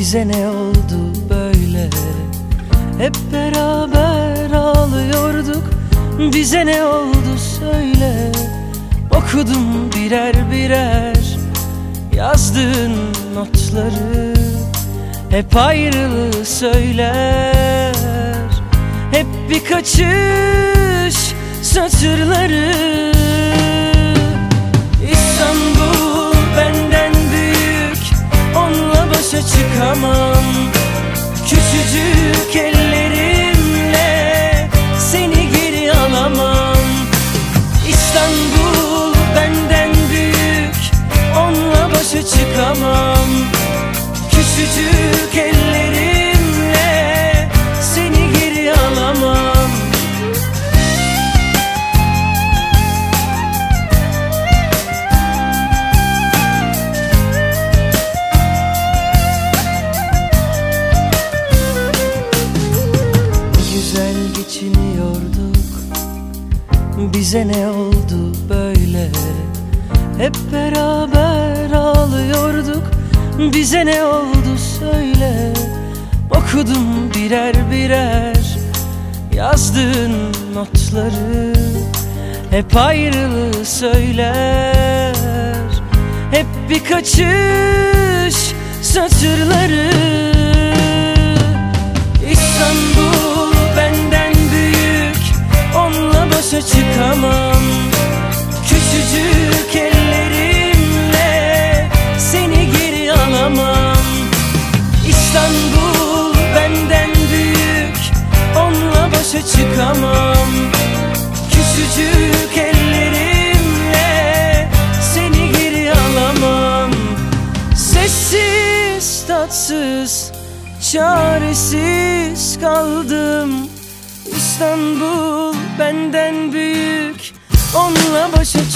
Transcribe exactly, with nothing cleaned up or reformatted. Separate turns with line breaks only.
Bize ne oldu böyle? Hep beraber ağlıyorduk. Bize ne oldu söyle. Okudum birer birer yazdığın notları. Hep ayrılığı söyler, hep bir kaçış satırları. İstanbul benden büyük, onunla başa çıkamam. Küçücük ellerimle seni geri alamam. İstanbul benden büyük, onunla başa çıkamam. Küçücük ellerimle seni geri alamam. Güzel geçiniyorduk, bize ne oldu böyle? Hep beraber ağlıyorduk. Bize ne oldu söyle. Okudum birer birer yazdığın notları. Hep ayrılığı söyler, hep bir kaçış satırları. İstanbul benden büyük, onunla başa çıkamam. Küçücük ellerimle seni geri alamam. İstanbul benden büyük, onunla başa çıkamam. Küçücük ellerimle seni geri alamam. Sessiz, tatsız, çaresiz kaldım. İstanbul benden büyük, onunla başa çıkamam.